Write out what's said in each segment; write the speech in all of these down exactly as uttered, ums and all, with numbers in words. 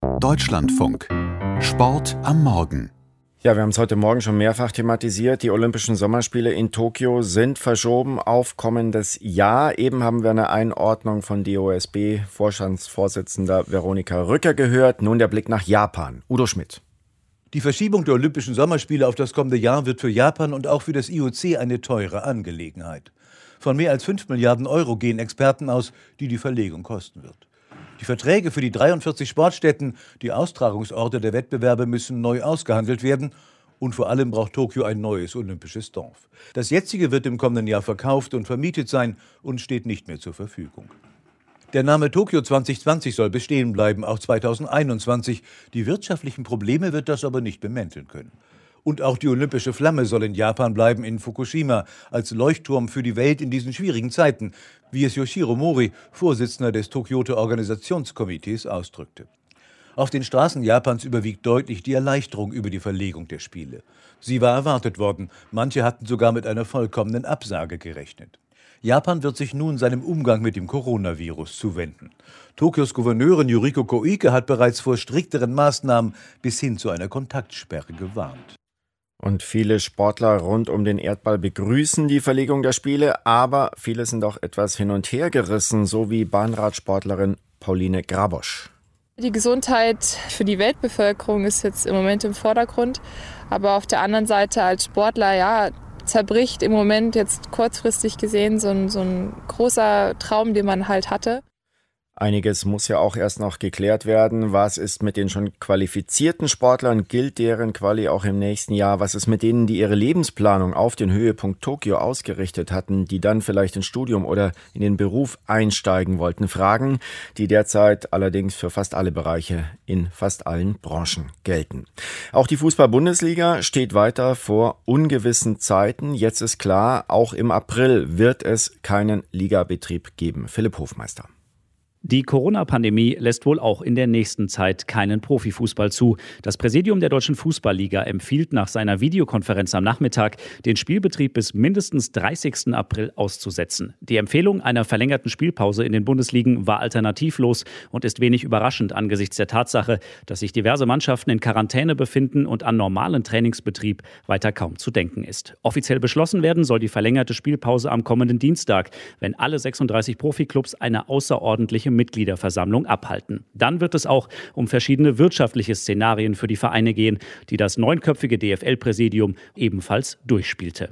Deutschlandfunk. Sport am Morgen. Ja, wir haben es heute Morgen schon mehrfach thematisiert. Die Olympischen Sommerspiele in Tokio sind verschoben auf kommendes Jahr. Eben haben wir eine Einordnung von D O S B-Vorstandsvorsitzender Veronika Rücker gehört. Nun der Blick nach Japan. Udo Schmidt. Die Verschiebung der Olympischen Sommerspiele auf das kommende Jahr wird für Japan und auch für das I O C eine teure Angelegenheit. Von mehr als fünf Milliarden Euro gehen Experten aus, die die Verlegung kosten wird. Die Verträge für die dreiundvierzig Sportstätten, die Austragungsorte der Wettbewerbe, müssen neu ausgehandelt werden. Und vor allem braucht Tokio ein neues olympisches Dorf. Das jetzige wird im kommenden Jahr verkauft und vermietet sein und steht nicht mehr zur Verfügung. Der Name Tokio zwanzig zwanzig soll bestehen bleiben, auch zweitausendeinundzwanzig. Die wirtschaftlichen Probleme wird das aber nicht bemänteln können. Und auch die olympische Flamme soll in Japan bleiben, in Fukushima, als Leuchtturm für die Welt in diesen schwierigen Zeiten, wie es Yoshiro Mori, Vorsitzender des Tokioter Organisationskomitees, ausdrückte. Auf den Straßen Japans überwiegt deutlich die Erleichterung über die Verlegung der Spiele. Sie war erwartet worden, manche hatten sogar mit einer vollkommenen Absage gerechnet. Japan wird sich nun seinem Umgang mit dem Coronavirus zuwenden. Tokios Gouverneurin Yuriko Koike hat bereits vor strikteren Maßnahmen bis hin zu einer Kontaktsperre gewarnt. Und viele Sportler rund um den Erdball begrüßen die Verlegung der Spiele, aber viele sind auch etwas hin und her gerissen, so wie Bahnradsportlerin Pauline Grabosch. Die Gesundheit für die Weltbevölkerung ist jetzt im Moment im Vordergrund, aber auf der anderen Seite als Sportler, ja, zerbricht im Moment jetzt kurzfristig gesehen so ein, so ein großer Traum, den man halt hatte. Einiges muss ja auch erst noch geklärt werden. Was ist mit den schon qualifizierten Sportlern? Gilt deren Quali auch im nächsten Jahr? Was ist mit denen, die ihre Lebensplanung auf den Höhepunkt Tokio ausgerichtet hatten, die dann vielleicht ins Studium oder in den Beruf einsteigen wollten? Fragen, die derzeit allerdings für fast alle Bereiche in fast allen Branchen gelten. Auch die Fußball-Bundesliga steht weiter vor ungewissen Zeiten. Jetzt ist klar, auch im April wird es keinen Ligabetrieb geben. Philipp Hofmeister. Die Corona-Pandemie lässt wohl auch in der nächsten Zeit keinen Profifußball zu. Das Präsidium der Deutschen Fußballliga empfiehlt nach seiner Videokonferenz am Nachmittag, den Spielbetrieb bis mindestens dreißigsten April auszusetzen. Die Empfehlung einer verlängerten Spielpause in den Bundesligen war alternativlos und ist wenig überraschend angesichts der Tatsache, dass sich diverse Mannschaften in Quarantäne befinden und an normalen Trainingsbetrieb weiter kaum zu denken ist. Offiziell beschlossen werden soll die verlängerte Spielpause am kommenden Dienstag, wenn alle sechsunddreißig Profiklubs eine außerordentliche Mitgliederversammlung abhalten. Dann wird es auch um verschiedene wirtschaftliche Szenarien für die Vereine gehen, die das neunköpfige D F L-Präsidium ebenfalls durchspielte.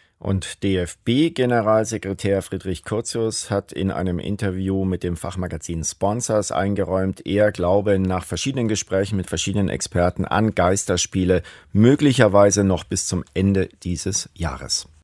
Und D F B-Generalsekretär Friedrich Curtius hat in einem Interview mit dem Fachmagazin Sponsors eingeräumt, er glaube nach verschiedenen Gesprächen mit verschiedenen Experten an Geisterspiele möglicherweise noch bis zum Ende dieses Jahres.